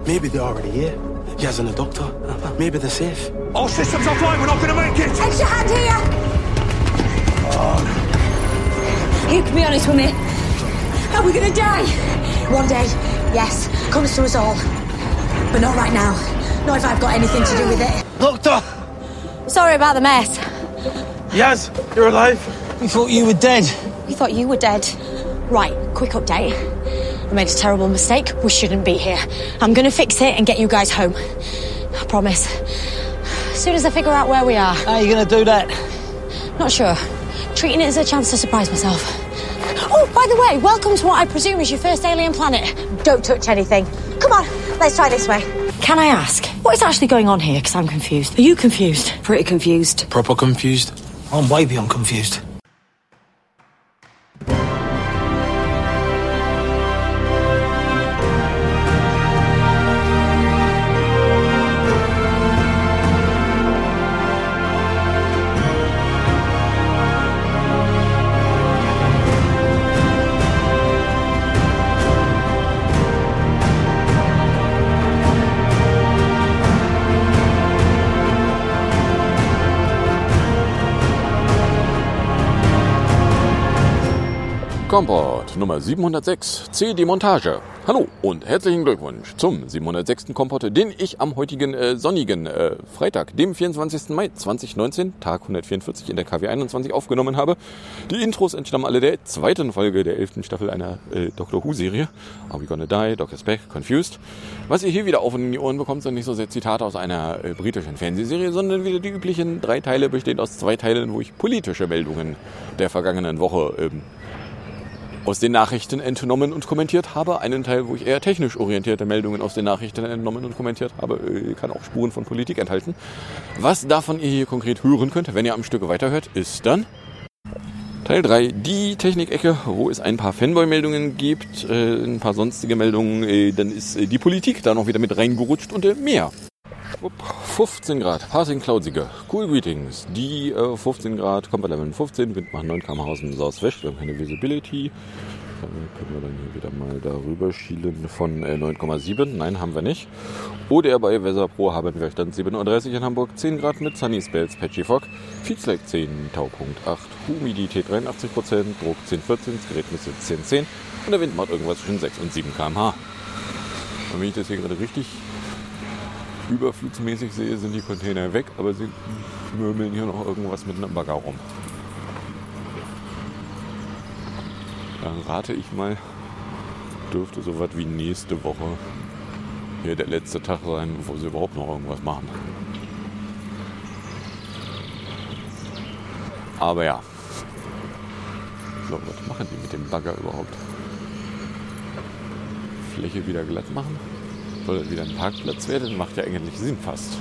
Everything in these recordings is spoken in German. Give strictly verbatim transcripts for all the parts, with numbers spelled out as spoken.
Maybe they're already here. Yaz and the doctor. Maybe they're safe. All systems offline, we're not gonna make it! Extra hand here! Oh. You can be honest with me. Are we gonna die? One day, yes, comes to us all. But not right now. Not if I've got anything to do with it. Doctor! Sorry about the mess. Yaz, you're alive? We thought you were dead. We thought you were dead. Right, quick update. I made a terrible mistake. We shouldn't be here. I'm gonna fix it and get you guys home. I promise. As soon as I figure out where we are. How are you gonna do that? Not sure. Treating it as a chance to surprise myself. Oh, by the way, welcome to what I presume is your first alien planet. Don't touch anything. Come on, let's try this way. Can I ask, what is actually going on here? Because I'm confused. Are you confused? Pretty confused. Proper confused. I'm way beyond confused. Kompott Nummer siebenhundertsechs, C D Montage. Hallo und herzlichen Glückwunsch zum siebenhundertsechsten Kompott, den ich am heutigen äh, sonnigen äh, Freitag, dem vierundzwanzigsten Mai zweitausendneunzehn, Tag hundertvierundvierzig in der K W einundzwanzig aufgenommen habe. Die Intros entstammen alle der zweiten Folge der elften Staffel einer äh, Doctor Who-Serie. Are We Gonna Die, Doctor's Back, Confused. Was ihr hier wieder auf und in die Ohren bekommt, sind nicht so sehr Zitate aus einer äh, britischen Fernsehserie, sondern wieder die üblichen drei Teile, bestehend aus zwei Teilen, wo ich politische Meldungen der vergangenen Woche ähm, aus den Nachrichten entnommen und kommentiert habe. Einen Teil, wo ich eher technisch orientierte Meldungen aus den Nachrichten entnommen und kommentiert habe, kann auch Spuren von Politik enthalten. Was davon ihr hier konkret hören könnt, wenn ihr am Stück weiterhört, ist dann Teil drei, die Technikecke, wo es ein paar Fanboy-Meldungen gibt, ein paar sonstige Meldungen, dann ist die Politik da noch wieder mit reingerutscht und mehr. fünfzehn Grad, Passing Cloudsige, Cool Greetings, die äh, fünfzehn Grad, Comfort Level fünfzehn, Wind macht neun Kilometer aus dem Southwest, wir haben keine Visibility. Dann können wir dann hier wieder mal darüber schielen von äh, neun Komma sieben, nein, haben wir nicht. Oder bei Weather Pro haben wir Stand sieben Uhr dreißig in Hamburg, zehn Grad mit Sunny Spells, Patchy Fog, Feedslack zehn, Taupunkt acht, Humidität dreiundachtzig Prozent, Druck zehn Komma vierzehn, das Gerät misst zehn Komma zehn und der Wind macht irgendwas zwischen sechs und sieben Kilometer pro Stunde. Und wenn ich das hier gerade richtig überflugsmäßig sehe, sind die Container weg, aber sie murmeln hier noch irgendwas mit einem Bagger rum. Dann rate ich mal, dürfte so was wie nächste Woche hier der letzte Tag sein, wo sie überhaupt noch irgendwas machen. Aber ja. So, was machen die mit dem Bagger überhaupt? Fläche wieder glatt machen? Soll das wieder ein Parkplatz werden? Macht ja eigentlich Sinn fast.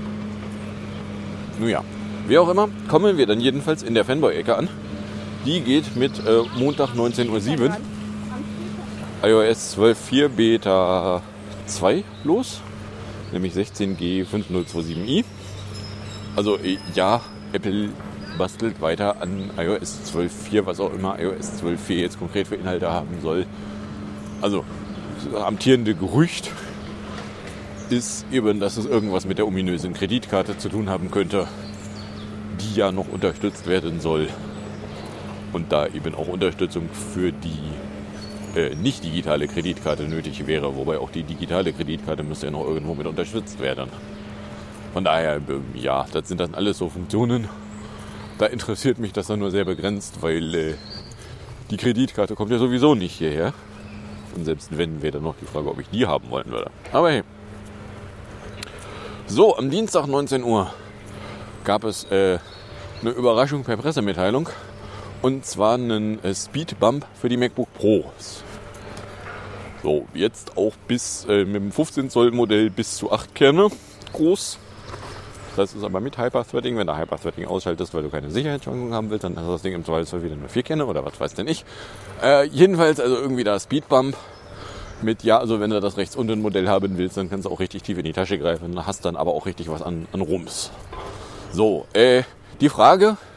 Nun ja, wie auch immer, kommen wir dann jedenfalls in der Fanboy-Ecke an. Die geht mit äh, Montag neunzehn Uhr sieben, iOS zwölf Punkt vier Beta zwei los, nämlich sechzehn G fünf null zwei sieben i. Also äh, ja, Apple bastelt weiter an iOS zwölf Punkt vier, was auch immer iOS zwölf Punkt vier jetzt konkret für Inhalte haben soll. Also, das amtierende Gerücht ist eben, dass es irgendwas mit der ominösen Kreditkarte zu tun haben könnte, die ja noch unterstützt werden soll. Und da eben auch Unterstützung für die äh, nicht digitale Kreditkarte nötig wäre, wobei auch die digitale Kreditkarte müsste ja noch irgendwo mit unterstützt werden. Von daher, äh, ja, das sind dann alles so Funktionen. Da interessiert mich das dann nur sehr begrenzt, weil äh, die Kreditkarte kommt ja sowieso nicht hierher. Und selbst wenn, wäre dann noch die Frage, ob ich die haben wollen würde. Aber hey. So, am Dienstag neunzehn Uhr gab es äh, eine Überraschung per Pressemitteilung. Und zwar einen äh, Speedbump für die MacBook Pros. So, jetzt auch bis äh, mit dem fünfzehn Zoll Modell bis zu acht Kerne groß. Das ist aber mit Hyper-Threading. Wenn du Hyper-Threading ausschaltest, weil du keine Sicherheitsschwankungen haben willst, dann hast du das Ding im Zweifelsfall wieder nur vier Kerne oder was weiß denn ich. Äh, jedenfalls also irgendwie da Speedbump. Mit, ja, also wenn du das rechts unten Modell haben willst, dann kannst du auch richtig tief in die Tasche greifen, hast dann aber auch richtig was an, an Rums. So, äh, die Frage,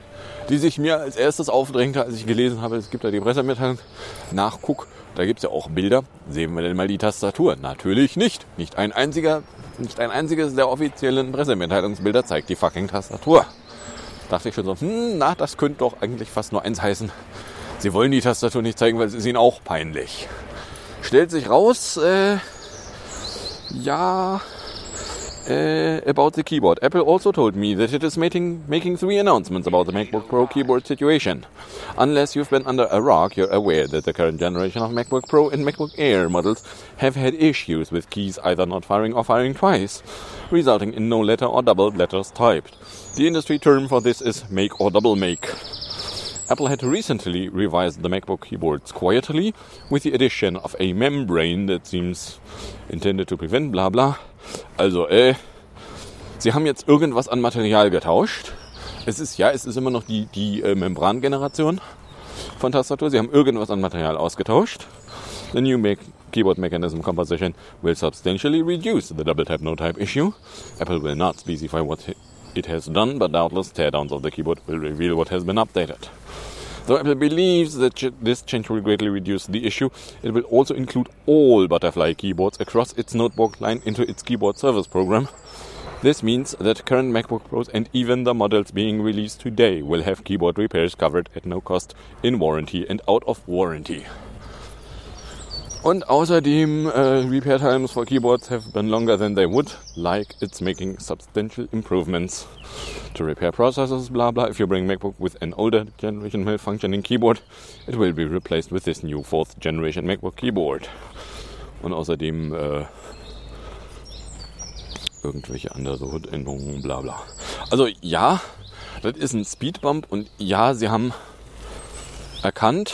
die sich mir als erstes aufdrängte, als ich gelesen habe, es gibt da die Pressemitteilung. Nachguck, da gibt es ja auch Bilder. Sehen wir denn mal die Tastatur? Natürlich nicht. Nicht ein einziger, nicht ein einziges der offiziellen Pressemitteilungsbilder zeigt die fucking Tastatur. Dachte ich schon so, hm, na, das könnte doch eigentlich fast nur eins heißen. Sie wollen die Tastatur nicht zeigen, weil es ist ihnen auch peinlich. Stellt sich raus, äh, ja, äh, about the keyboard. Apple also told me that it is making, making three announcements about the MacBook Pro keyboard situation. Unless you've been under a rock, you're aware that the current generation of MacBook Pro and MacBook Air models have had issues with keys either not firing or firing twice, resulting in no letter or double letters typed. The industry term for this is make or double make. Apple had recently revised the MacBook keyboards quietly with the addition of a membrane that seems intended to prevent bla bla. Also, äh, sie haben jetzt irgendwas an Material getauscht. Es ist, ja, es ist immer noch die, die äh, Membran-Generation von Tastatur. Sie haben irgendwas an Material ausgetauscht. The new Mac keyboard mechanism composition will substantially reduce the double tap no type issue. Apple will not specify what it has done, but doubtless teardowns of the keyboard will reveal what has been updated. Though Apple believes that ch- this change will greatly reduce the issue, it will also include all Butterfly keyboards across its notebook line into its keyboard service program. This means that current MacBook Pros and even the models being released today will have keyboard repairs covered at no cost in warranty and out of warranty. Und außerdem, uh, repair times for keyboards have been longer than they would, like it's making substantial improvements to repair processors, blah blah. If you bring MacBook with an older generation malfunctioning keyboard, it will be replaced with this new fourth generation MacBook keyboard. Und außerdem äh, irgendwelche andere Änderungen, bla bla. Also ja, das ist ein Speedbump und ja, sie haben erkannt,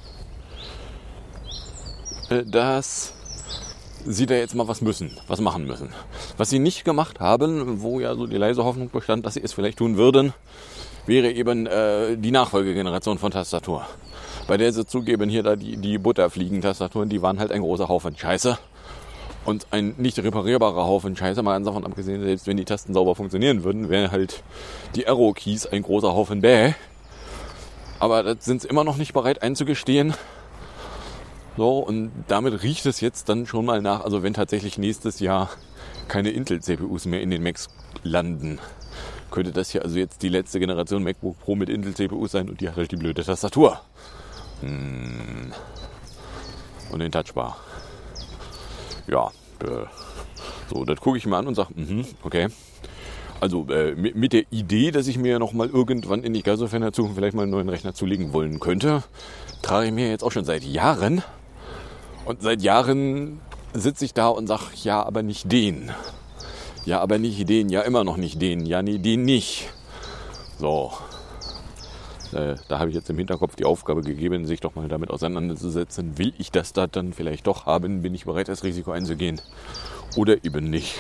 dass sie da jetzt mal was müssen, was machen müssen. Was sie nicht gemacht haben, wo ja so die leise Hoffnung bestand, dass sie es vielleicht tun würden, wäre eben äh, die Nachfolgegeneration von Tastatur. Bei der sie zugeben, hier da die, die Butterfliegen-Tastaturen, die waren halt ein großer Haufen Scheiße. Und ein nicht reparierbarer Haufen Scheiße, mal ganz davon abgesehen, selbst wenn die Tasten sauber funktionieren würden, wären halt die Arrow-Keys ein großer Haufen Bäh. Aber das sind sie immer noch nicht bereit einzugestehen. So, und damit riecht es jetzt dann schon mal nach, also wenn tatsächlich nächstes Jahr keine Intel-C P Us mehr in den Macs landen, könnte das hier also jetzt die letzte Generation MacBook Pro mit Intel-C P Us sein und die hat halt die blöde Tastatur. Hm. Und den Touchbar. Ja, äh, so, das gucke ich mir an und sage, mhm, okay. Also äh, mit, mit der Idee, dass ich mir nochmal irgendwann in die Geiselferne Zukunft vielleicht mal einen neuen Rechner zulegen wollen könnte, trage ich mir jetzt auch schon seit Jahren. Und seit Jahren sitze ich da und sage, ja, aber nicht den. Ja, aber nicht den. Ja, immer noch nicht den. Ja, nee, den nicht. So. Äh, da habe ich jetzt im Hinterkopf die Aufgabe gegeben, sich doch mal damit auseinanderzusetzen. Will ich das da dann vielleicht doch haben? Bin ich bereit, das Risiko einzugehen? Oder eben nicht?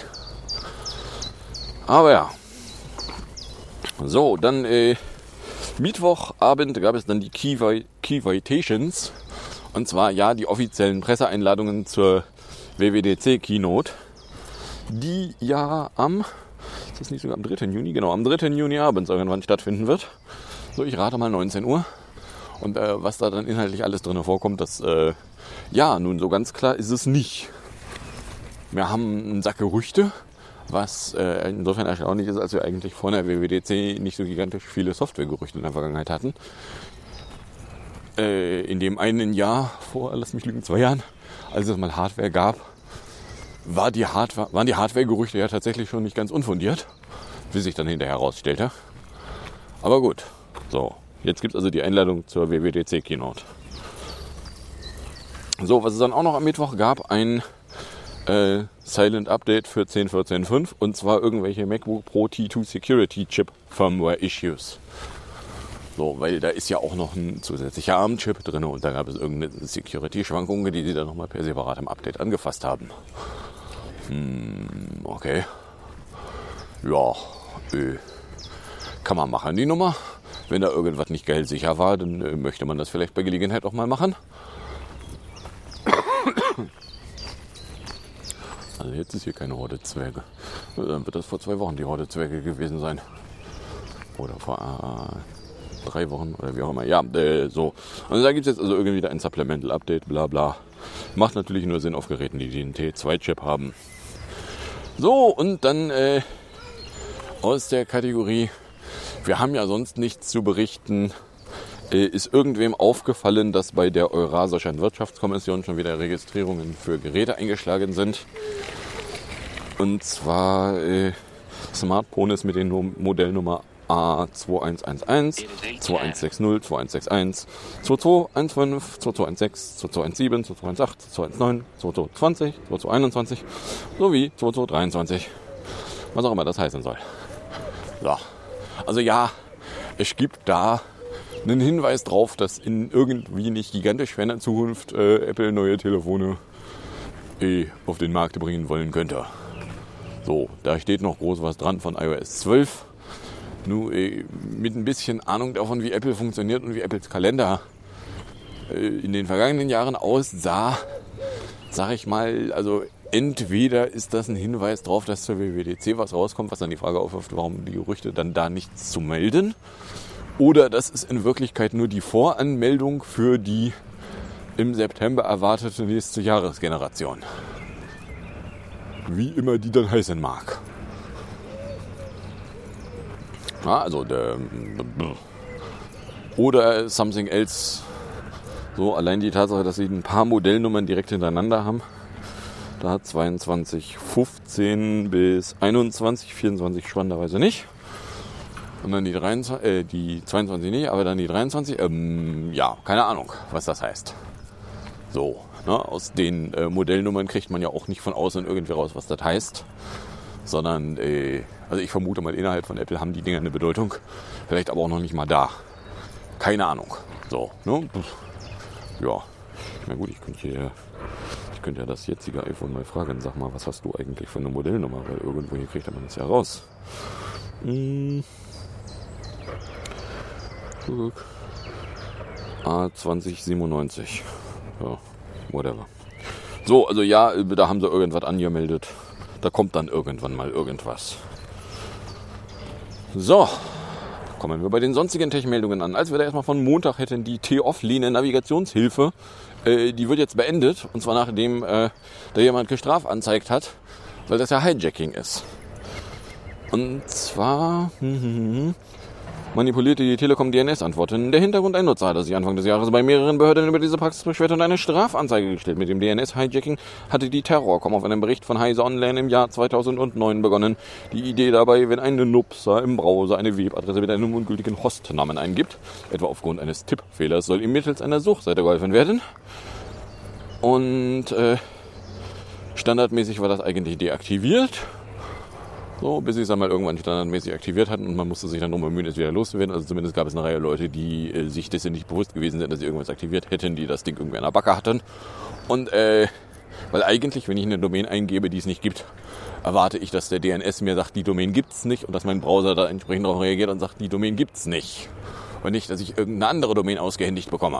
Aber ja. So, dann äh, Mittwochabend gab es dann die Keyvitations. Und zwar, ja, die offiziellen Presseeinladungen zur W W D C Keynote, die ja am, ist das nicht sogar am dritten Juni? Genau, am dritten Juni abends irgendwann stattfinden wird. So, ich rate mal neunzehn Uhr. Und äh, was da dann inhaltlich alles drin vorkommt, das, äh, ja, nun so ganz klar ist es nicht. Wir haben einen Sack Gerüchte, was äh, insofern erstaunlich ist, als wir eigentlich vor der W W D C nicht so gigantisch viele Softwaregerüchte in der Vergangenheit hatten. Äh, in dem einen Jahr, vor, lass mich lügen, zwei Jahren, als es mal Hardware gab, war die Hardware, waren die Hardware-Gerüchte ja tatsächlich schon nicht ganz unfundiert, wie sich dann hinterher herausstellte. Aber gut, so, jetzt gibt es also die Einladung zur W W D C Keynote. So, was es dann auch noch am Mittwoch gab, ein äh, Silent Update für zehn Punkt vierzehn Punkt fünf und zwar irgendwelche MacBook Pro T zwei Security Chip Firmware Issues. So, weil da ist ja auch noch ein zusätzlicher ARM-Chip drin und da gab es irgendeine Security-Schwankungen, die sie dann nochmal per separatem Update angefasst haben. Hm, okay. Ja, äh, kann man machen, die Nummer. Wenn da irgendwas nicht geil sicher war, dann äh, möchte man das vielleicht bei Gelegenheit auch mal machen. Also jetzt ist hier keine Horde Zwerge. Dann wird das vor zwei Wochen die Horde Zwerge gewesen sein. Oder vor... Äh, drei Wochen oder wie auch immer. Ja, äh, so. Und da gibt es jetzt also irgendwie wieder ein Supplemental Update, bla bla. Macht natürlich nur Sinn auf Geräten, die den T zwei Chip haben. So, und dann äh, aus der Kategorie, wir haben ja sonst nichts zu berichten, äh, ist irgendwem aufgefallen, dass bei der Eurasischen Wirtschaftskommission schon wieder Registrierungen für Geräte eingeschlagen sind. Und zwar äh, Smartphones mit den Modellnummer A zwei eins eins eins, zwei eins sechs null, zwei eins sechs eins, zwei zwei eins fünf, zwei zwei eins sechs, zwei zwei eins sieben, zwei zwei eins acht, zwei eins neun, zwei zwei zwanzig, zwei zwei einundzwanzig sowie zwei zwei dreiundzwanzig. Was auch immer das heißen soll. So. Also ja, es gibt da einen Hinweis drauf, dass in irgendwie nicht gigantisch ferner Zukunft äh, Apple neue Telefone äh, auf den Markt bringen wollen könnte. So, da steht noch groß was dran von iOS zwölf. Nur äh, mit ein bisschen Ahnung davon, wie Apple funktioniert und wie Apples Kalender äh, in den vergangenen Jahren aussah, sag ich mal, also entweder ist das ein Hinweis darauf, dass zur W W D C was rauskommt, was dann die Frage aufwirft, warum die Gerüchte dann da nichts zu melden, oder das ist in Wirklichkeit nur die Voranmeldung für die im September erwartete nächste Jahresgeneration. Wie immer die dann heißen mag. Ja, also der, oder something else. So, allein die Tatsache, dass sie ein paar Modellnummern direkt hintereinander haben. Da hat zweiundzwanzig fünfzehn bis einundzwanzig, vierundzwanzig spannenderweise nicht. Und dann die, dreiundzwanzig, äh, die zweiundzwanzig nicht, aber dann die dreiundzwanzig. Ähm, ja, keine Ahnung, was das heißt. So, ne, aus den äh, Modellnummern kriegt man ja auch nicht von außen irgendwie raus, was das heißt. Sondern, äh, also ich vermute mal, innerhalb von Apple haben die Dinger eine Bedeutung. Vielleicht aber auch noch nicht mal da. Keine Ahnung. So, ne? Ja. Na gut, ich könnte hier, ich könnte ja das jetzige iPhone mal fragen. Sag mal, was hast du eigentlich für eine Modellnummer? Weil irgendwo hier kriegt man das ja raus. Hm. A zwanzig siebenundneunzig. Ja, whatever. So, also ja, da haben sie irgendwas angemeldet. Da kommt dann irgendwann mal irgendwas. So, kommen wir bei den sonstigen Tech-Meldungen an. Als wir da erstmal von Montag hätten, die T-Offline Navigationshilfe, äh, die wird jetzt beendet. Und zwar nachdem äh, da jemand gestrafanzeigt hat, weil das ja Hijacking ist. Und zwar hm, hm, hm, manipulierte die Telekom D N S-Antworten. Der Hintergrund: Ein Nutzer hatte sich Anfang des Jahres bei mehreren Behörden über diese Praxis beschwert und eine Strafanzeige gestellt. Mit dem D N S-Hijacking hatte die Terrorcom auf einem Bericht von Heise Online im Jahr zweitausendneun begonnen. Die Idee dabei: Wenn ein Nutzer im Browser eine Webadresse mit einem ungültigen Hostnamen eingibt, etwa aufgrund eines Tippfehlers, soll ihm mittels einer Suchseite geholfen werden. Und äh, standardmäßig war das eigentlich deaktiviert. So, bis sie es dann mal irgendwann standardmäßig aktiviert hatten und man musste sich dann darum bemühen, es wieder loszuwerden. Also zumindest gab es eine Reihe Leute, die äh, sich dessen nicht bewusst gewesen sind, dass sie irgendwas aktiviert hätten, die das Ding irgendwie an der Backe hatten. Und äh, weil eigentlich, wenn ich eine Domain eingebe, die es nicht gibt, erwarte ich, dass der D N S mir sagt, die Domain gibt's nicht und dass mein Browser da entsprechend darauf reagiert und sagt, die Domain gibt's nicht. Und nicht, dass ich irgendeine andere Domain ausgehändigt bekomme.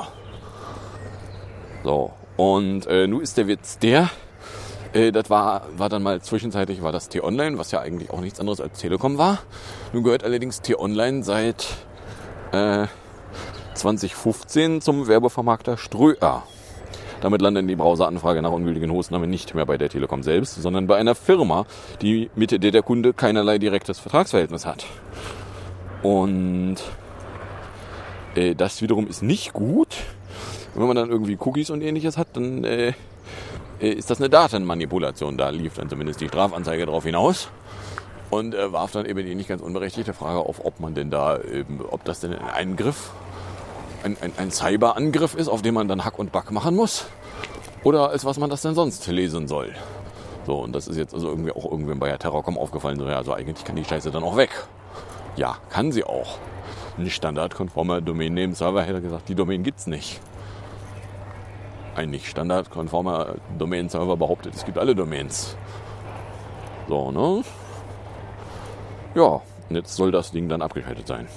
So, und äh, nun ist der Witz der, das war, war dann mal zwischenzeitlich war das T-Online, was ja eigentlich auch nichts anderes als Telekom war. Nun gehört allerdings T-Online seit äh, zwanzig fünfzehn zum Werbevermarkter Ströer. Damit landet die Browseranfrage nach ungültigen Hostnamen nicht mehr bei der Telekom selbst, sondern bei einer Firma, die mit der der Kunde keinerlei direktes Vertragsverhältnis hat. Und äh, das wiederum ist nicht gut. Wenn man dann irgendwie Cookies und ähnliches hat, dann äh, ist das eine Datenmanipulation. Da lief dann zumindest die Strafanzeige drauf hinaus und äh, warf dann eben die nicht ganz unberechtigte Frage auf, ob man denn da, eben, ob das denn ein Eingriff, ein, ein, ein Cyberangriff ist, auf den man dann Hack und Back machen muss, oder als was man das denn sonst lesen soll. So, und das ist jetzt also irgendwie auch irgendwem bei der Terrorcom aufgefallen, so ja, also eigentlich kann die Scheiße dann auch weg. Ja, kann sie auch. Ein standardkonformer Domain-Name-Server hätte gesagt, die Domain gibt's nicht. Ein nicht standardkonformer Domain-Server behauptet, es gibt alle Domains. So, ne? Ja, und jetzt soll das Ding dann abgeschaltet sein.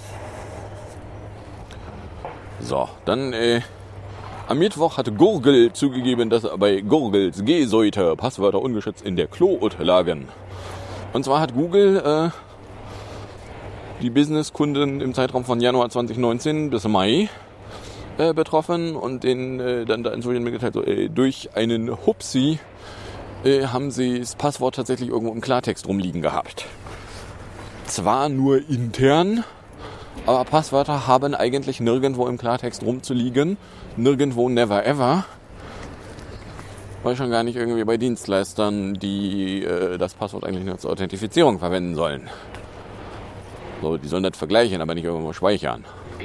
So, dann äh, am Mittwoch hatte Google zugegeben, dass bei Googles G-Säute Passwörter ungeschützt in der Cloud lagen. Und zwar hat Google äh, die Businesskunden im Zeitraum von Januar zwanzig neunzehn bis Mai äh, betroffen und denen äh, dann da inzwischen mitgeteilt, so, äh, durch einen Hupsi äh, haben sie das Passwort tatsächlich irgendwo im Klartext rumliegen gehabt. Zwar nur intern, aber Passwörter haben eigentlich nirgendwo im Klartext rumzuliegen. Nirgendwo, never ever. Weil schon gar nicht irgendwie bei Dienstleistern, die äh, das Passwort eigentlich nur zur Authentifizierung verwenden sollen. So, die sollen das vergleichen, aber nicht irgendwo speichern.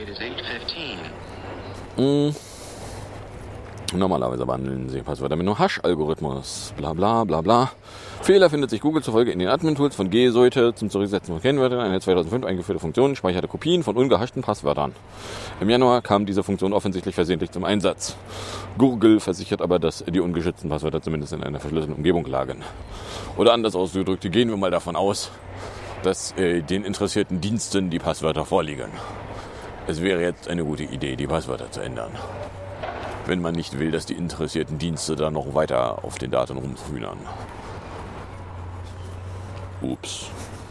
Mhm. Normalerweise behandeln sie Passwörter mit einem Hash-Algorithmus. Bla bla bla bla. Fehler findet sich Google zufolge in den Admin-Tools von G-Suite zum Zurücksetzen von Kennwörtern. Eine zweitausendfünf eingeführte Funktion speicherte Kopien von ungehashten Passwörtern. Im Januar kam diese Funktion offensichtlich versehentlich zum Einsatz. Google versichert aber, dass die ungeschützten Passwörter zumindest in einer verschlüsselten Umgebung lagen. Oder anders ausgedrückt, gehen wir mal davon aus, dass äh, den interessierten Diensten die Passwörter vorliegen. Es wäre jetzt eine gute Idee, die Passwörter zu ändern. Wenn man nicht will, dass die interessierten Dienste da noch weiter auf den Daten rumhühnern. Ups.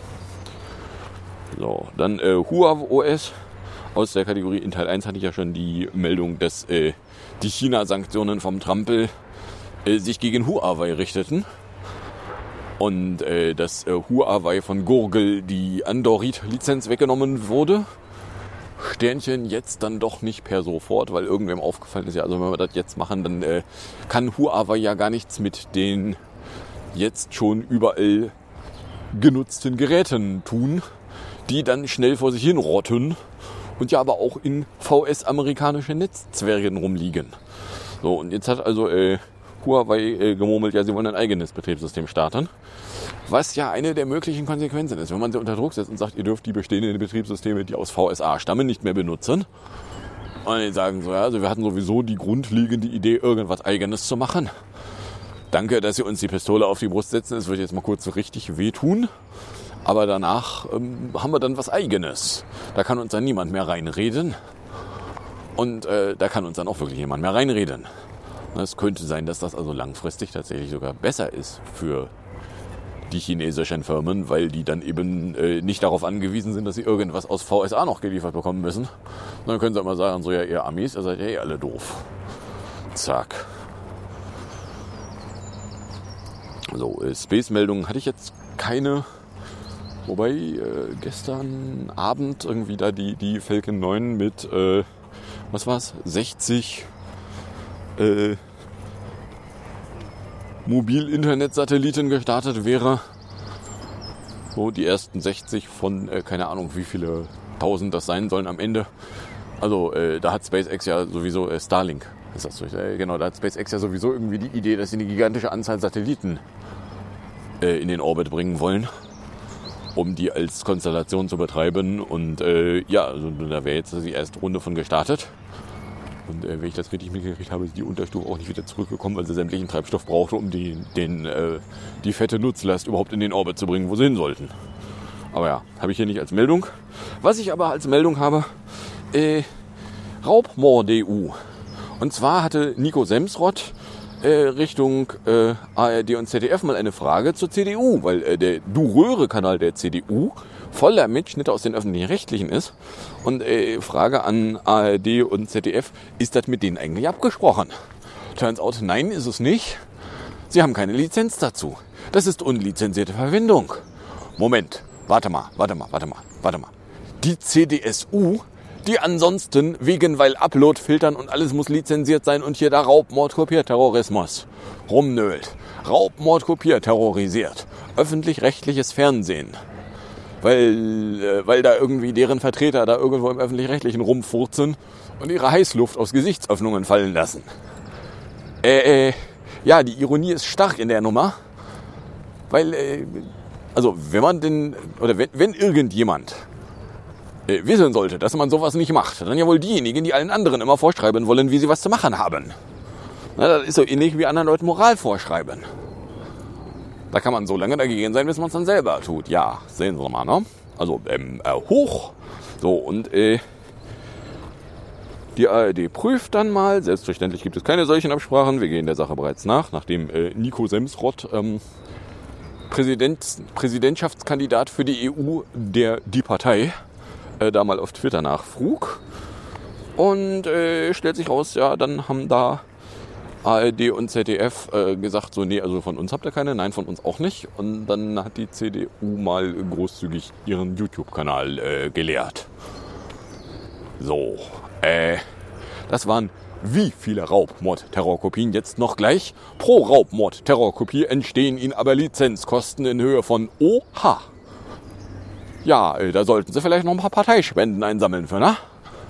So, dann äh, HuawOS. Aus der Kategorie in Teil eins hatte ich ja schon die Meldung, dass äh, die China-Sanktionen vom Trampel äh, sich gegen Huawei richteten. Und äh, dass äh, Huawei von Gurgel die Android-Lizenz weggenommen wurde. Sternchen jetzt dann doch nicht per sofort, weil irgendwem aufgefallen ist, ja, also wenn wir das jetzt machen, dann äh, kann Huawei ja gar nichts mit den jetzt schon überall genutzten Geräten tun, die dann schnell vor sich hin rotten und ja aber auch in V S-amerikanische Netzzwergen rumliegen. So, und jetzt hat also äh, Huawei äh, gemurmelt, ja, sie wollen ein eigenes Betriebssystem starten. Was ja eine der möglichen Konsequenzen ist, wenn man sie unter Druck setzt und sagt, ihr dürft die bestehenden Betriebssysteme, die aus V S A stammen, nicht mehr benutzen. Und die sagen so, ja, also wir hatten sowieso die grundlegende Idee, irgendwas Eigenes zu machen. Danke, dass Sie uns die Pistole auf die Brust setzen. Es wird jetzt mal kurz so richtig wehtun. Aber danach ähm, haben wir dann was Eigenes. Da kann uns dann niemand mehr reinreden. Und äh, da kann uns dann auch wirklich niemand mehr reinreden. Es könnte sein, dass das also langfristig tatsächlich sogar besser ist für die chinesischen Firmen, weil die dann eben äh, nicht darauf angewiesen sind, dass sie irgendwas aus V S A noch geliefert bekommen müssen. Und dann können sie immer sagen, so, ja, ihr Amis, ihr seid ja eh alle doof. Zack. So, äh, Space-Meldungen hatte ich jetzt keine. Wobei äh, gestern Abend irgendwie da die, die Falcon neun mit, äh, was war's, sechzig äh, Mobil-Internet-Satelliten gestartet wäre. So, die ersten sechzig von, äh, keine Ahnung, wie viele tausend das sein sollen am Ende. Also, äh, da hat SpaceX ja sowieso, äh, Starlink, ist das so, äh, genau, da hat SpaceX ja sowieso irgendwie die Idee, dass sie eine gigantische Anzahl Satelliten äh, in den Orbit bringen wollen, um die als Konstellation zu betreiben. Und äh, ja, also, da wäre jetzt die erste Runde von gestartet. Und äh, wenn ich das richtig mitgekriegt habe, ist die Unterstufe auch nicht wieder zurückgekommen, weil sie sämtlichen Treibstoff brauchte, um die, den, äh, die fette Nutzlast überhaupt in den Orbit zu bringen, wo sie hin sollten. Aber ja, habe ich hier nicht als Meldung. Was ich aber als Meldung habe, äh, Raubmord-E U. Und zwar hatte Nico Semsrott äh, Richtung äh, A R D und Z D F mal eine Frage zur C D U, weil äh, der Du-Röhre-Kanal der C D U voller Mitschnitte aus den Öffentlich-Rechtlichen ist. Und äh, Frage an A R D und Z D F, ist das mit denen eigentlich abgesprochen? Turns out, nein, ist es nicht. Sie haben keine Lizenz dazu. Das ist unlizenzierte Verwendung. Moment, warte mal, warte mal, warte mal, warte mal. Die C D S U, die ansonsten wegen, weil Upload filtern und alles muss lizenziert sein und hier da Raubmord, Kopierterrorismus rumnölt. Raubmord, Kopierterrorisiert. Öffentlich-rechtliches Fernsehen. Weil, äh, weil da irgendwie deren Vertreter da irgendwo im Öffentlich-Rechtlichen rumfurzen und ihre Heißluft aus Gesichtsöffnungen fallen lassen. Äh, äh, ja, die Ironie ist stark in der Nummer. Weil, äh, also wenn man denn, oder wenn, wenn irgendjemand äh, wissen sollte, dass man sowas nicht macht, dann ja wohl diejenigen, die allen anderen immer vorschreiben wollen, wie sie was zu machen haben. Na, das ist so ähnlich wie anderen Leuten Moral vorschreiben. Da kann man so lange dagegen sein, bis man es dann selber tut. Ja, sehen Sie mal, ne? Also, ähm, äh, hoch. So, und, äh, die A R D prüft dann mal. Selbstverständlich gibt es keine solchen Absprachen. Wir gehen der Sache bereits nach, nachdem äh, Nico Semsrott, ähm, Präsident, Präsidentschaftskandidat für die E U, der, die Partei, äh, da mal auf Twitter nachfrug. Und äh, stellt sich raus, ja, dann haben da A R D und Z D F äh, gesagt, so, nee, also von uns habt ihr keine, nein, von uns auch nicht. Und dann hat die C D U mal großzügig ihren YouTube-Kanal äh, geleert. So, äh, das waren wie viele Raubmord-Terrorkopien jetzt noch gleich? Pro Raubmord-Terrorkopie entstehen Ihnen aber Lizenzkosten in Höhe von Oha. Ja, äh, da sollten Sie vielleicht noch ein paar Parteispenden einsammeln für, ne?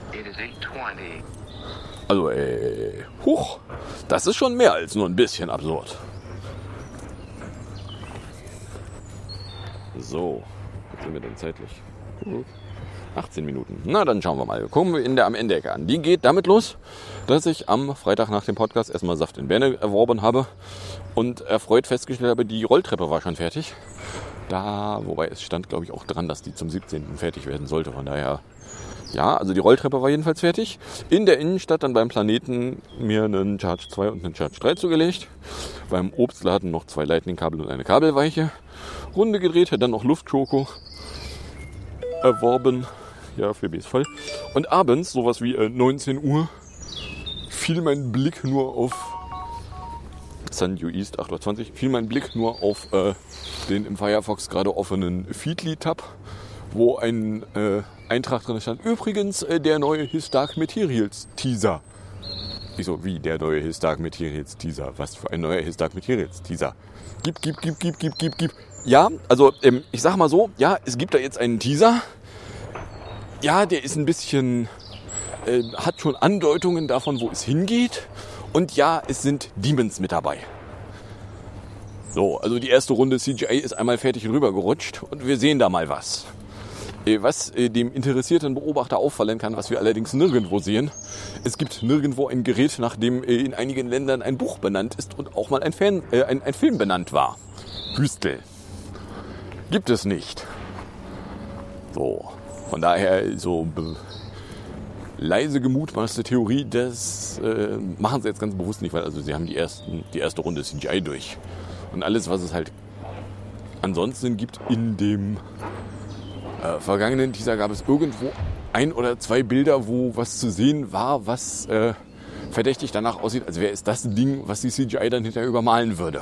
Also, äh, huch, das ist schon mehr als nur ein bisschen absurd. So, was sind wir denn zeitlich? achtzehn Minuten. Na, dann schauen wir mal. Kommen wir in der am Ende an. Die geht damit los, dass ich am Freitag nach dem Podcast erstmal Saft in Berne erworben habe und erfreut festgestellt habe, die Rolltreppe war schon fertig. Da, wobei es stand, glaube ich, auch dran, dass die zum siebzehnten fertig werden sollte. Von daher, ja, also die Rolltreppe war jedenfalls fertig. In der Innenstadt dann beim Planeten mir einen Charge zwei und einen Charge drei zugelegt. Beim Obstladen noch zwei Lightning-Kabel und eine Kabelweiche. Runde gedreht, dann noch Luftschoko erworben. Ja, für B ist voll. Und abends, sowas wie äh, neunzehn Uhr, fiel mein Blick nur auf Sundew East acht Uhr zwanzig, fiel mein Blick nur auf äh, den im Firefox gerade offenen Feedly-Tab, wo ein äh, Eintrag drin stand. Übrigens äh, der neue His Dark Materials Teaser. Ich so, wie der neue His Dark Materials Teaser? Was für ein neuer His Dark Materials Teaser? Gib, gib, gib, gib, gib, gib, gib. Ja, also ähm, ich sag mal so, ja, es gibt da jetzt einen Teaser. Ja, der ist ein bisschen, äh, hat schon Andeutungen davon, wo es hingeht. Und ja, es sind Demons mit dabei. So, also die erste Runde C G I ist einmal fertig rübergerutscht und wir sehen da mal was. Äh, was äh, dem interessierten Beobachter auffallen kann, was wir allerdings nirgendwo sehen. Es gibt nirgendwo ein Gerät, nach dem äh, in einigen Ländern ein Buch benannt ist und auch mal ein, Fan, äh, ein, ein Film benannt war. Hüstel. Gibt es nicht. So. Von daher so be- leise gemutmaßte Theorie, das äh, machen sie jetzt ganz bewusst nicht, weil also sie haben die, ersten, die erste Runde C G I durch. Und alles, was es halt ansonsten gibt in dem äh, vergangenen Teaser, gab es irgendwo ein oder zwei Bilder, wo was zu sehen war, was äh, verdächtig danach aussieht, als wäre es das Ding, was die C G I dann hinterher übermalen würde.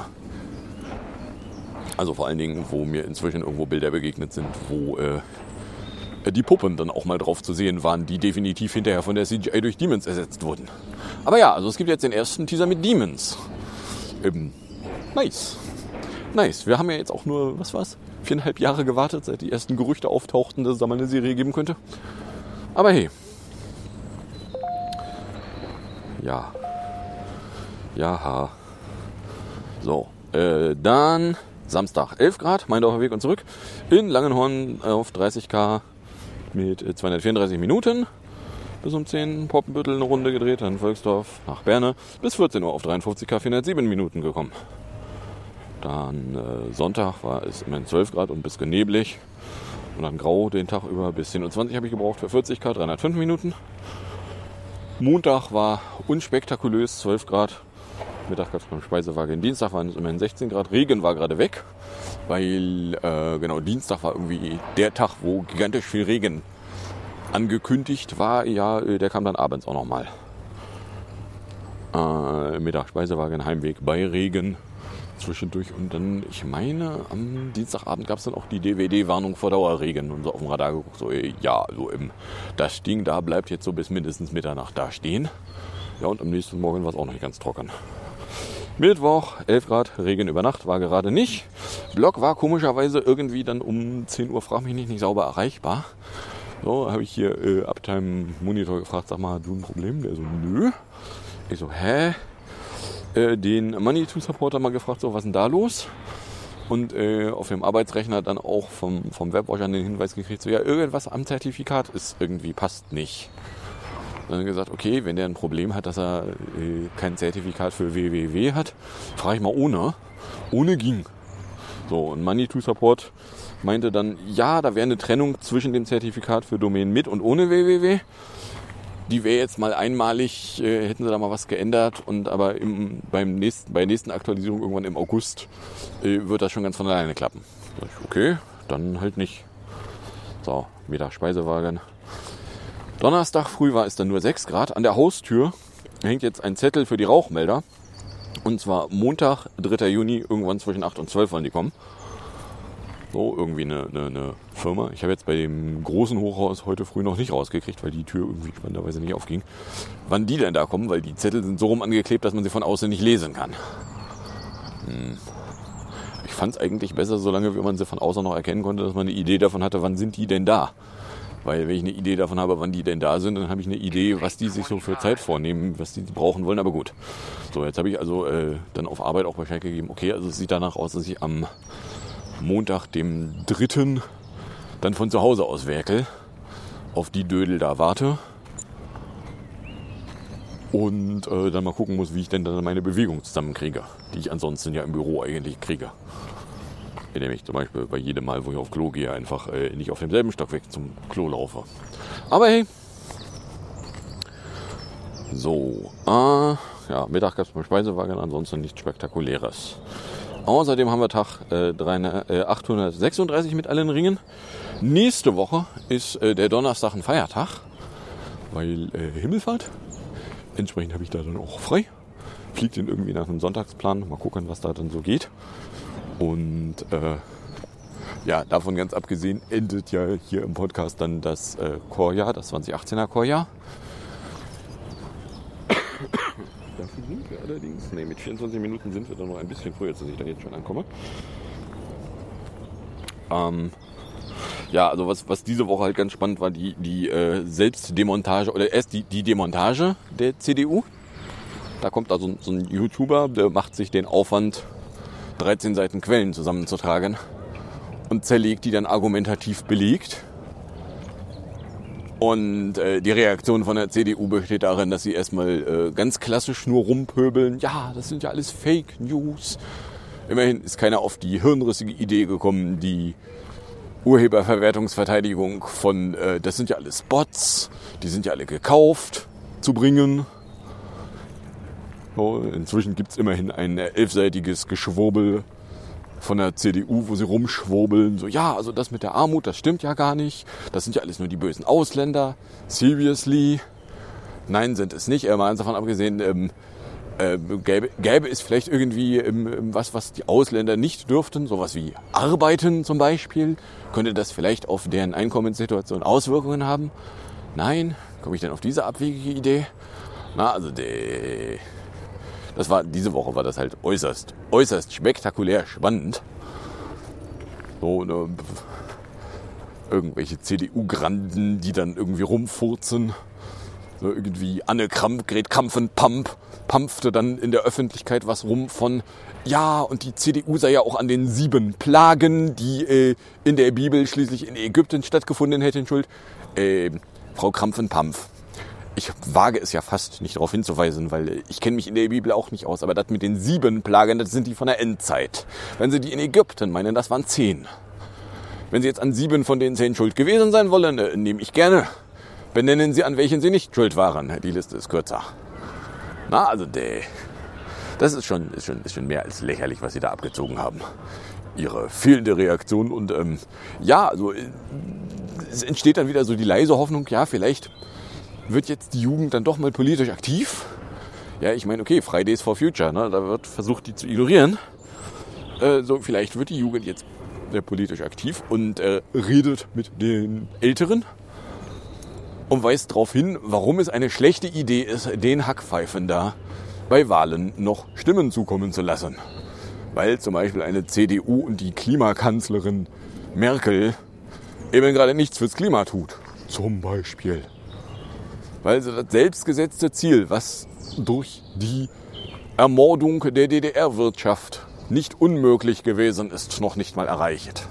Also vor allen Dingen, wo mir inzwischen irgendwo Bilder begegnet sind, wo äh, die Puppen dann auch mal drauf zu sehen waren, die definitiv hinterher von der C G I durch Demons ersetzt wurden. Aber ja, also es gibt jetzt den ersten Teaser mit Demons. Ähm, nice. Nice. Wir haben ja jetzt auch nur, was war's, viereinhalb Jahre gewartet, seit die ersten Gerüchte auftauchten, dass es da mal eine Serie geben könnte. Aber hey. Ja. Jaha. So, äh, dann Samstag, elf Grad, Meindorfer Weg und zurück. In Langenhorn auf dreißig Kilometer mit zweihundertvierunddreißig Minuten. Bis um zehn Poppenbüttel eine Runde gedreht, dann Volksdorf nach Berne. Bis vierzehn Uhr auf dreiundfünfzig Kilometer vierhundertsieben Minuten gekommen. Dann äh, Sonntag war es immerhin zwölf Grad und bisschen neblig. Und dann grau den Tag über bis zehn Uhr zwanzig habe ich gebraucht für vierzig Kilometer, dreihundertfünf Minuten. Montag war unspektakulös, zwölf Grad. Mittag gab es beim Speisewagen. Dienstag waren es immerhin sechzehn Grad. Regen war gerade weg, weil äh, genau Dienstag war irgendwie der Tag, wo gigantisch viel Regen angekündigt war. Ja, der kam dann abends auch nochmal. Äh, Mittag Speisewagen, Heimweg bei Regen zwischendurch. Und dann, ich meine, am Dienstagabend gab es dann auch die D W D-Warnung vor Dauerregen. Und so auf dem Radar geguckt, so ja, so im, das Ding da bleibt jetzt so bis mindestens Mitternacht da stehen. Ja, und am nächsten Morgen war es auch noch nicht ganz trocken. Mittwoch, elf Grad, Regen über Nacht, war gerade nicht. Block war komischerweise irgendwie dann um zehn Uhr, frag mich nicht, nicht sauber erreichbar. So, habe ich hier äh, Uptime Monitor gefragt, sag mal, du ein Problem? Der so, nö. Ich so, hä? Äh, den Money to Supporter mal gefragt, so, was ist denn da los? Und äh, auf dem Arbeitsrechner dann auch vom, vom Webwatcher den Hinweis gekriegt, so, ja, irgendwas am Zertifikat ist irgendwie, passt nicht. Dann gesagt, okay, wenn der ein Problem hat, dass er äh, kein Zertifikat für W W W hat, frage ich mal ohne. Ohne ging. So, und Money to Support meinte dann, ja, da wäre eine Trennung zwischen dem Zertifikat für Domain mit und ohne W W W. Die wäre jetzt mal einmalig, äh, hätten sie da mal was geändert, und aber im, beim nächsten, bei der nächsten Aktualisierung irgendwann im August äh, wird das schon ganz von alleine klappen. Sag ich, okay, dann halt nicht. So, wieder Speisewagen. Donnerstag früh war es dann nur sechs Grad. An der Haustür hängt jetzt ein Zettel für die Rauchmelder. Und zwar Montag, dritter Juni, irgendwann zwischen acht und zwölf wollen die kommen. So, irgendwie eine, eine, eine Firma. Ich habe jetzt bei dem großen Hochhaus heute früh noch nicht rausgekriegt, weil die Tür irgendwie spannenderweise nicht aufging. Wann die denn da kommen, weil die Zettel sind so rum angeklebt, dass man sie von außen nicht lesen kann. Hm. Ich fand es eigentlich besser, solange wie man sie von außen noch erkennen konnte, dass man eine Idee davon hatte, wann sind die denn da. Weil wenn ich eine Idee davon habe, wann die denn da sind, dann habe ich eine Idee, was die sich so für Zeit vornehmen, was die brauchen wollen. Aber gut. So, jetzt habe ich also äh, dann auf Arbeit auch Bescheid gegeben. Okay, also es sieht danach aus, dass ich am Montag, dem dritten dann von zu Hause aus werkel, auf die Dödel da warte und äh, dann mal gucken muss, wie ich denn dann meine Bewegung zusammenkriege, die ich ansonsten ja im Büro eigentlich kriege. Indem ich zum Beispiel bei jedem Mal, wo ich auf Klo gehe, einfach äh, nicht auf demselben Stockwerk zum Klo laufe. Aber hey, so, äh, ja, Mittag gab es beim Speisewagen, ansonsten nichts Spektakuläres. Außerdem haben wir Tag äh, achthundertsechsunddreißig mit allen Ringen. Nächste Woche ist äh, der Donnerstag ein Feiertag, weil äh, Himmelfahrt. Entsprechend habe ich da dann auch frei. Fliegt dann irgendwie nach einem Sonntagsplan. Mal gucken, was da dann so geht. Und äh, ja, davon ganz abgesehen endet ja hier im Podcast dann das äh, Chorjahr, das zweitausendachtzehner Chorjahr. Dafür sind wir allerdings, ne, mit vierundzwanzig Minuten sind wir dann noch ein bisschen früher, als ich da jetzt schon ankomme. Ähm, ja, also was, was diese Woche halt ganz spannend war, die, die äh, Selbstdemontage, oder erst die, die Demontage der C D U. Da kommt also so ein YouTuber, der macht sich den Aufwand, dreizehn Seiten Quellen zusammenzutragen und zerlegt die dann argumentativ belegt. Und äh, die Reaktion von der C D U besteht darin, dass sie erstmal äh, ganz klassisch nur rumpöbeln. Ja, das sind ja alles Fake News. Immerhin ist keiner auf die hirnrissige Idee gekommen, die Urheberverwertungsverteidigung von, äh, das sind ja alles Bots, die sind ja alle gekauft, zu bringen. So, inzwischen gibt es immerhin ein elfseitiges Geschwurbel von der C D U, wo sie rumschwurbeln, so, ja, also das mit der Armut, das stimmt ja gar nicht, das sind ja alles nur die bösen Ausländer, seriously, nein, sind es nicht, mal davon abgesehen, ähm, äh, gäbe, gäbe es vielleicht irgendwie ähm, was, was die Ausländer nicht dürften, sowas wie arbeiten zum Beispiel, könnte das vielleicht auf deren Einkommenssituation Auswirkungen haben? Nein, komme ich denn auf diese abwegige Idee? Na, also, de Das war, diese Woche war das halt äußerst, äußerst spektakulär spannend. So, ne, irgendwelche C D U-Granden, die dann irgendwie rumfurzen. So, irgendwie Anne Kramp, Gret Kampfen-Pamp, pampfte dann in der Öffentlichkeit was rum von, ja, und die C D U sei ja auch an den sieben Plagen, die äh, in der Bibel schließlich in Ägypten stattgefunden hätten, schuld. Äh, Frau Krampfen-Pampf. Ich wage es ja fast nicht darauf hinzuweisen, weil ich kenne mich in der Bibel auch nicht aus. Aber das mit den sieben Plagen, das sind die von der Endzeit. Wenn Sie die in Ägypten meinen, das waren zehn. Wenn Sie jetzt an sieben von den zehn schuld gewesen sein wollen, äh, nehme ich gerne. Benennen Sie, an welchen Sie nicht schuld waren. Die Liste ist kürzer. Na, also, däh. Das ist schon, ist schon, ist schon mehr als lächerlich, was Sie da abgezogen haben. Ihre fehlende Reaktion. Und ähm, ja, also es entsteht dann wieder so die leise Hoffnung, ja, vielleicht wird jetzt die Jugend dann doch mal politisch aktiv. Ja, ich meine, okay, Fridays for Future, ne, da wird versucht, die zu ignorieren. Äh, so, vielleicht wird die Jugend jetzt äh, politisch aktiv und äh, redet mit den Älteren und weist darauf hin, warum es eine schlechte Idee ist, den Hackpfeifen da bei Wahlen noch Stimmen zukommen zu lassen. Weil zum Beispiel eine C D U und die Klimakanzlerin Merkel eben gerade nichts fürs Klima tut. Zum Beispiel. Weil sie das selbstgesetzte Ziel, was durch die Ermordung der D D R-Wirtschaft nicht unmöglich gewesen ist, noch nicht mal erreicht.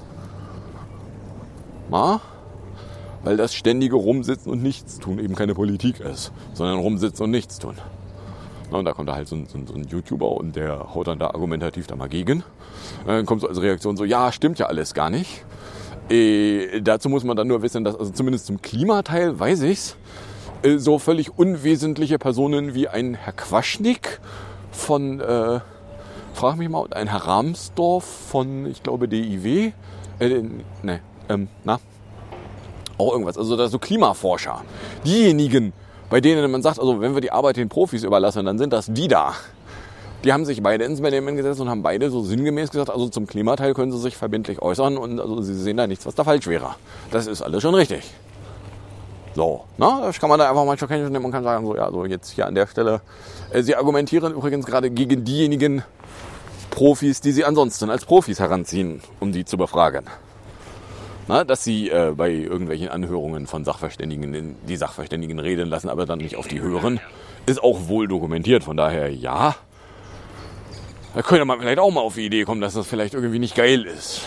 Na? Weil das ständige Rumsitzen und Nichtstun eben keine Politik ist, sondern Rumsitzen und Nichtstun. Na, und da kommt da halt so ein, so, ein, so ein YouTuber und der haut dann da argumentativ da mal gegen. Dann kommt so als Reaktion so, ja, stimmt ja alles gar nicht. Äh, dazu muss man dann nur wissen, dass, also zumindest zum Klimateil weiß ich's, so völlig unwesentliche Personen wie ein Herr Quaschnik von, äh, frag mich mal, ein Herr Rahmsdorf von, ich glaube, D I W, äh, ne, ähm, na, auch irgendwas. Also da so Klimaforscher, diejenigen, bei denen man sagt, also wenn wir die Arbeit den Profis überlassen, dann sind das die da. Die haben sich beide ins Management gesetzt und haben beide so sinngemäß gesagt, also zum Klimateil können sie sich verbindlich äußern und also sie sehen da nichts, was da falsch wäre. Das ist alles schon richtig. So, na, das kann man da einfach mal schon nehmen und kann sagen, so, ja, so jetzt hier an der Stelle. Äh, sie argumentieren übrigens gerade gegen diejenigen Profis, die sie ansonsten als Profis heranziehen, um die zu befragen. Na, dass sie äh, bei irgendwelchen Anhörungen von Sachverständigen die Sachverständigen reden lassen, aber dann nicht auf die hören, ist auch wohl dokumentiert. Von daher, ja, da könnte man vielleicht auch mal auf die Idee kommen, dass das vielleicht irgendwie nicht geil ist.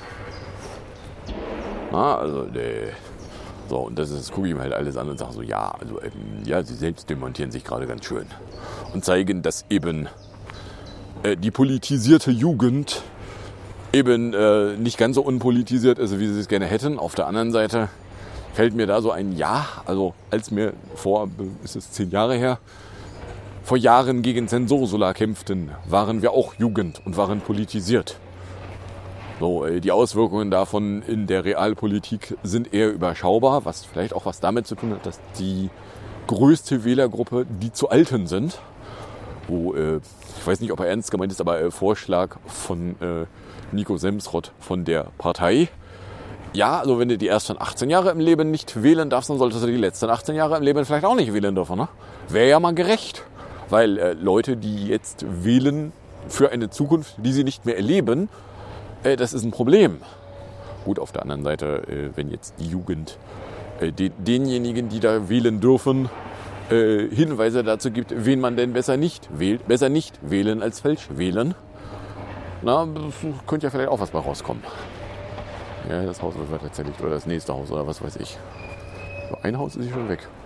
Na, also, äh, so, und das ist, gucke ich mir halt alles an und sage so, ja, also, ähm, ja, sie selbst demontieren sich gerade ganz schön und zeigen, dass eben äh, die politisierte Jugend eben äh, nicht ganz so unpolitisiert ist, wie sie es gerne hätten. Auf der anderen Seite fällt mir da so ein Ja, also als mir vor, ist es zehn Jahre her, vor Jahren gegen Zensursula kämpften, waren wir auch Jugend und waren politisiert. So, äh, die Auswirkungen davon in der Realpolitik sind eher überschaubar, was vielleicht auch was damit zu tun hat, dass die größte Wählergruppe die zu Alten sind, wo, äh, ich weiß nicht, ob er ernst gemeint ist, aber äh, Vorschlag von äh, Nico Semsrott von der Partei. Ja, also wenn du die ersten achtzehn Jahre im Leben nicht wählen darfst, dann solltest du die letzten achtzehn Jahre im Leben vielleicht auch nicht wählen dürfen. Ne? Wäre ja mal gerecht, weil äh, Leute, die jetzt wählen für eine Zukunft, die sie nicht mehr erleben, äh, das ist ein Problem. Gut, auf der anderen Seite, äh, wenn jetzt die Jugend äh, den, denjenigen, die da wählen dürfen, äh, Hinweise dazu gibt, wen man denn besser nicht wählt, besser nicht wählen als falsch wählen, na, könnte ja vielleicht auch was bei rauskommen. Ja, das Haus wird tatsächlich, oder das nächste Haus, oder was weiß ich. So, ein Haus ist schon weg.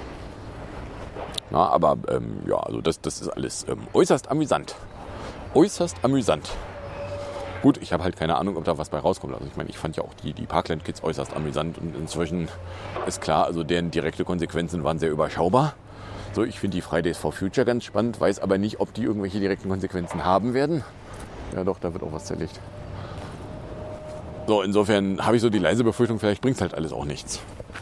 Na, aber ähm, ja, also das, das ist alles ähm, äußerst amüsant. Äußerst amüsant. Gut, ich habe halt keine Ahnung, ob da was bei rauskommt. Also ich meine, ich fand ja auch die, die Parkland-Kids äußerst amüsant und inzwischen ist klar, also deren direkte Konsequenzen waren sehr überschaubar. So, ich finde die Fridays for Future ganz spannend, weiß aber nicht, ob die irgendwelche direkten Konsequenzen haben werden. Ja doch, da wird auch was zerlegt. So, insofern habe ich so die leise Befürchtung, vielleicht bringt es halt alles auch nichts.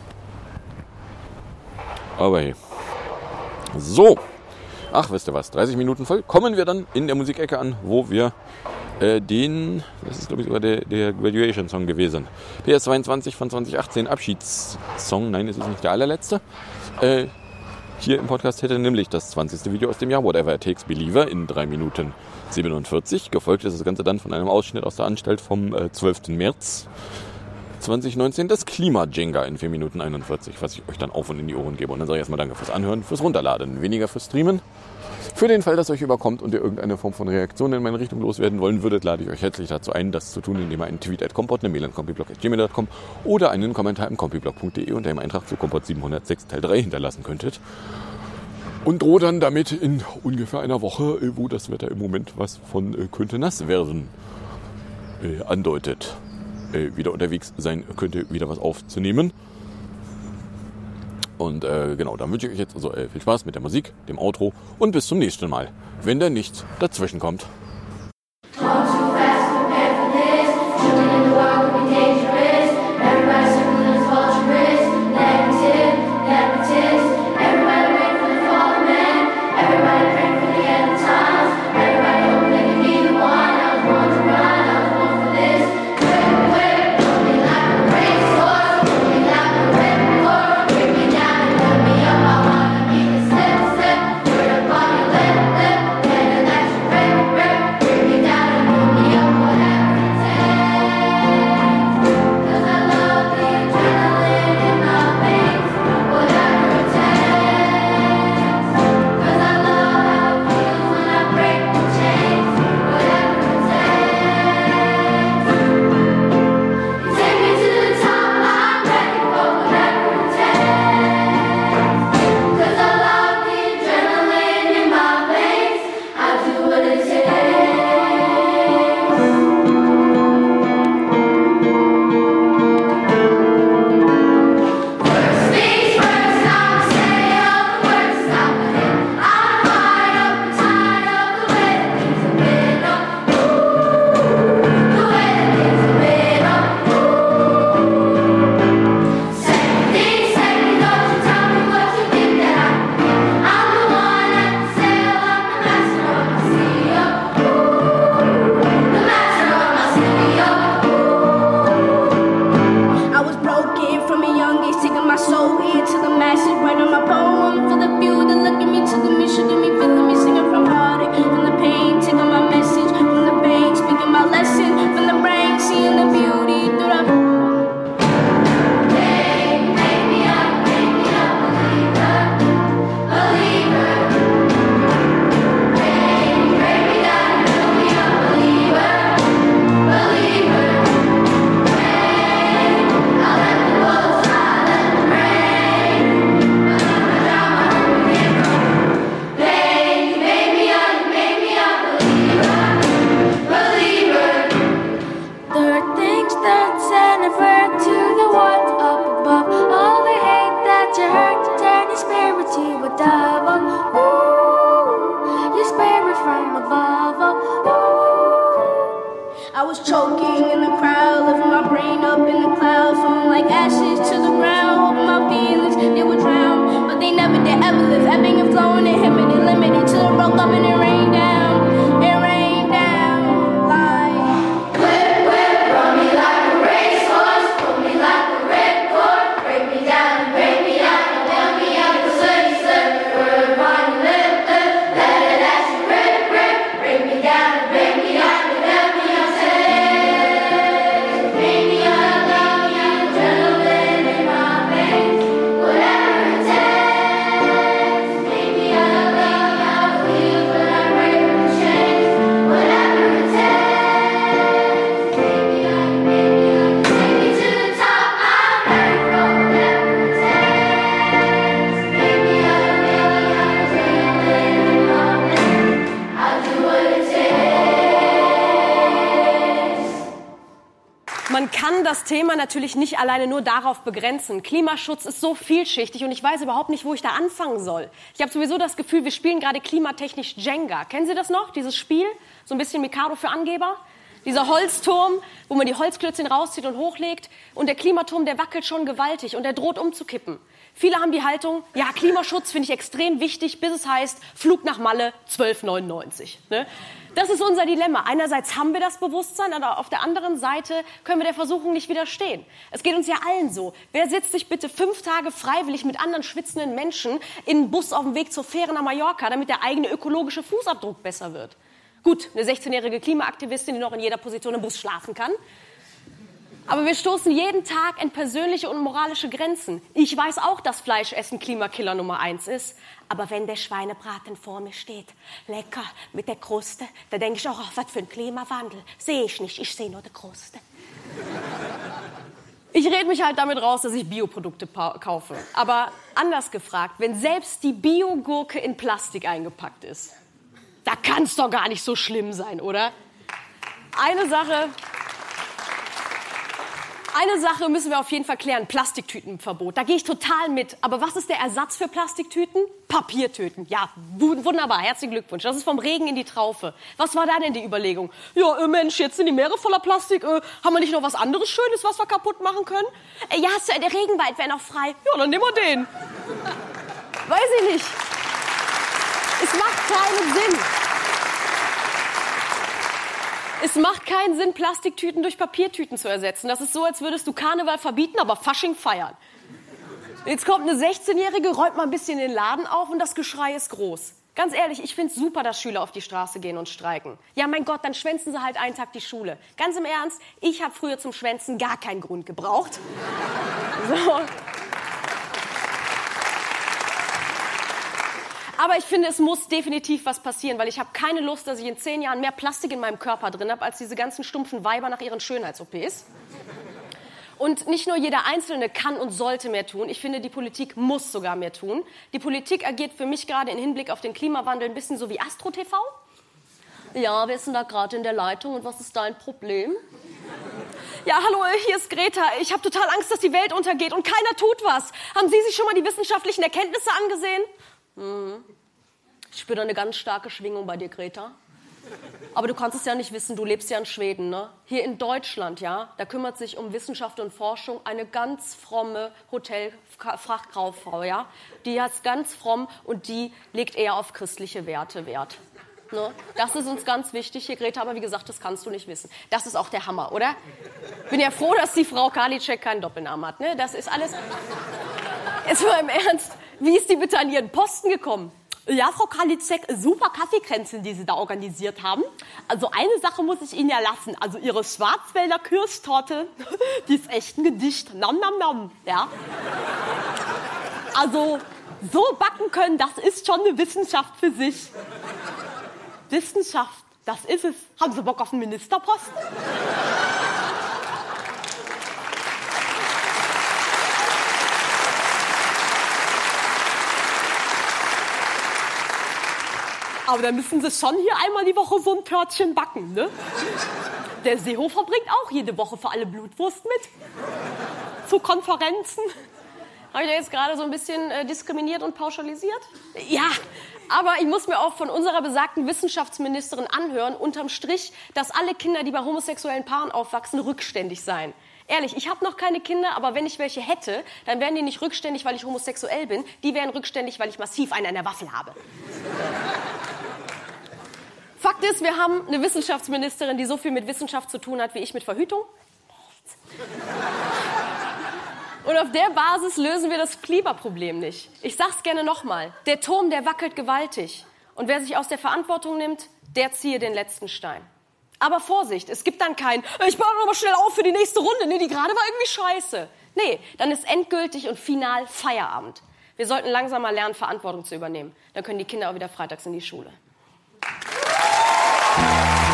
Aber hey. So. Ach, wisst ihr was, dreißig Minuten voll. Kommen wir dann in der Musikecke an, wo wir äh, den, das ist glaube ich sogar der, der Graduation-Song gewesen. P S zweiundzwanzig von zwanzig achtzehn, Abschiedssong. Nein, es ist nicht der allerletzte. Äh, hier im Podcast hätte nämlich das zwanzigste Video aus dem Jahr, Whatever It Takes Believer, in drei Minuten siebenundvierzig. Gefolgt ist das Ganze dann von einem Ausschnitt aus der Anstalt vom äh, zwölften März zweitausendneunzehn, das Klima-Jenga in vier Minuten einundvierzig, was ich euch dann auf und in die Ohren gebe. Und dann sage ich erstmal danke fürs Anhören, fürs Runterladen, weniger fürs Streamen. Für den Fall, dass euch überkommt und ihr irgendeine Form von Reaktion in meine Richtung loswerden wollen würdet, lade ich euch herzlich dazu ein, das zu tun, indem ihr einen Tweet at compot, eine Mail an compiblog at gmail punkt com oder einen Kommentar im compiblog punkt de unter dem Eintrag zu Kompott siebenhundertsechs Teil drei hinterlassen könntet. Und drohe dann damit in ungefähr einer Woche, wo das Wetter im Moment was von äh, könnte nass werden äh, andeutet, äh, wieder unterwegs sein könnte, wieder was aufzunehmen. Und äh, genau, dann wünsche ich euch jetzt also äh, viel Spaß mit der Musik, dem Outro und bis zum nächsten Mal, wenn da nichts dazwischen kommt. We're send a bird to the world up above. All the hate that you heard, turn your spirit to a dove. Oh, ooh, your spirit from above. Oh, ooh. I was choking in the crowd, lifting my brain up in the clouds, falling like ashes to the ground, hoping my feelings they would drown, but they never did ever live, ebbing and flowing, inhibited, limited, till it broke up and it rained down. It rained down like whip, whip, run me like a racehorse, pull me like a ripcord, break me down and break me out, and tell me I'm the slip, slip, word upon your lip, lip, let it ask you rip, rip, break me down and break me out, and tell me I'm safe, bring me up, love me, I'm adrenaline in my veins, whatever it takes, bring me up, love me, how it feels when I break the chains, whatever it takes, bring me up, bring me up, take me to the top, I'm ready for whatever it takes, bring me up, baby, I'm adrenaline in my veins, I'll do what it takes. Man kann das Thema natürlich nicht alleine nur darauf begrenzen. Klimaschutz ist so vielschichtig und ich weiß überhaupt nicht, wo ich da anfangen soll. Ich habe sowieso das Gefühl, wir spielen gerade klimatechnisch Jenga. Kennen Sie das noch, dieses Spiel? So ein bisschen Mikado für Angeber? Dieser Holzturm, wo man die Holzklötzchen rauszieht und hochlegt. Und der Klimaturm, der wackelt schon gewaltig und der droht umzukippen. Viele haben die Haltung, ja, Klimaschutz finde ich extrem wichtig, bis es heißt, Flug nach Malle zwölf neunundneunzig. Ne? Das ist unser Dilemma. Einerseits haben wir das Bewusstsein, aber auf der anderen Seite können wir der Versuchung nicht widerstehen. Es geht uns ja allen so. Wer setzt sich bitte fünf Tage freiwillig mit anderen schwitzenden Menschen in einen Bus auf dem Weg zur Fähre nach Mallorca, damit der eigene ökologische Fußabdruck besser wird? Gut, eine sechzehnjährige Klimaaktivistin, die noch in jeder Position im Bus schlafen kann. Aber wir stoßen jeden Tag an persönliche und moralische Grenzen. Ich weiß auch, dass Fleischessen Klimakiller Nummer eins ist. Aber wenn der Schweinebraten vor mir steht, lecker, mit der Kruste, da denke ich auch, ach, was für ein Klimawandel. Sehe ich nicht, ich sehe nur die Kruste. Ich rede mich halt damit raus, dass ich Bioprodukte kaufe. Aber anders gefragt, wenn selbst die Biogurke in Plastik eingepackt ist, da kann es doch gar nicht so schlimm sein, oder? Eine Sache... Eine Sache müssen wir auf jeden Fall klären, Plastiktütenverbot. Da gehe ich total mit. Aber was ist der Ersatz für Plastiktüten? Papiertüten. Ja, wunderbar, herzlichen Glückwunsch. Das ist vom Regen in die Traufe. Was war da denn die Überlegung? Ja, äh, Mensch, jetzt sind die Meere voller Plastik. Äh, haben wir nicht noch was anderes Schönes, was wir kaputt machen können? Äh, ja, der Regenwald wäre noch frei. Ja, dann nehmen wir den. Weiß ich nicht. Es macht keinen Sinn. Es macht keinen Sinn, Plastiktüten durch Papiertüten zu ersetzen. Das ist so, als würdest du Karneval verbieten, aber Fasching feiern. Jetzt kommt eine sechzehnjährige, räumt mal ein bisschen den Laden auf und das Geschrei ist groß. Ganz ehrlich, ich finde es super, dass Schüler auf die Straße gehen und streiken. Ja, mein Gott, dann schwänzen sie halt einen Tag die Schule. Ganz im Ernst, ich habe früher zum Schwänzen gar keinen Grund gebraucht. So. Aber ich finde, es muss definitiv was passieren, weil ich habe keine Lust, dass ich in zehn Jahren mehr Plastik in meinem Körper drin habe, als diese ganzen stumpfen Weiber nach ihren Schönheits-O Ps. Und nicht nur jeder Einzelne kann und sollte mehr tun. Ich finde, die Politik muss sogar mehr tun. Die Politik agiert für mich gerade im Hinblick auf den Klimawandel ein bisschen so wie Astro T V. Ja, wer ist denn da gerade in der Leitung und was ist dein Problem? Ja, hallo, hier ist Greta. Ich habe total Angst, dass die Welt untergeht und keiner tut was. Haben Sie sich schon mal die wissenschaftlichen Erkenntnisse angesehen? Hm. Ich spüre da eine ganz starke Schwingung bei dir, Greta. Aber du kannst es ja nicht wissen, du lebst ja in Schweden, ne? Hier in Deutschland, ja, da kümmert sich um Wissenschaft und Forschung eine ganz fromme Hotelfachkauffrau, ja? Die ist ganz fromm und die legt eher auf christliche Werte Wert. Ne? Das ist uns ganz wichtig hier, Greta, aber wie gesagt, das kannst du nicht wissen. Das ist auch der Hammer, oder? Bin ja froh, dass die Frau Karliczek keinen Doppelnamen hat, ne? Das ist alles... Jetzt mal im Ernst, wie ist die bitte an ihren Posten gekommen? Ja, Frau Karliczek, super Kaffeekränzchen, die Sie da organisiert haben. Also eine Sache muss ich Ihnen ja lassen. Also Ihre Schwarzwälder Kirschtorte, die ist echt ein Gedicht. Nam, nam, nam. Ja. Also so backen können, das ist schon eine Wissenschaft für sich. Wissenschaft, das ist es. Haben Sie Bock auf einen Ministerposten? Aber dann müssen Sie schon hier einmal die Woche so ein Törtchen backen, ne? Der Seehofer bringt auch jede Woche für alle Blutwurst mit. Zu Konferenzen. Habe ich da jetzt gerade so ein bisschen äh, diskriminiert und pauschalisiert? Ja, aber ich muss mir auch von unserer besagten Wissenschaftsministerin anhören, unterm Strich, dass alle Kinder, die bei homosexuellen Paaren aufwachsen, rückständig seien. Ehrlich, ich habe noch keine Kinder, aber wenn ich welche hätte, dann wären die nicht rückständig, weil ich homosexuell bin. Die wären rückständig, weil ich massiv einen an der Waffel habe. Fakt ist, wir haben eine Wissenschaftsministerin, die so viel mit Wissenschaft zu tun hat, wie ich mit Verhütung. Und auf der Basis lösen wir das Klimaproblem nicht. Ich sag's gerne nochmal. Der Turm, der wackelt gewaltig. Und wer sich aus der Verantwortung nimmt, der ziehe den letzten Stein. Aber Vorsicht, es gibt dann kein, ich baue noch mal schnell auf für die nächste Runde. Nee, die gerade war irgendwie scheiße. Nee, dann ist endgültig und final Feierabend. Wir sollten langsam mal lernen, Verantwortung zu übernehmen. Dann können die Kinder auch wieder freitags in die Schule.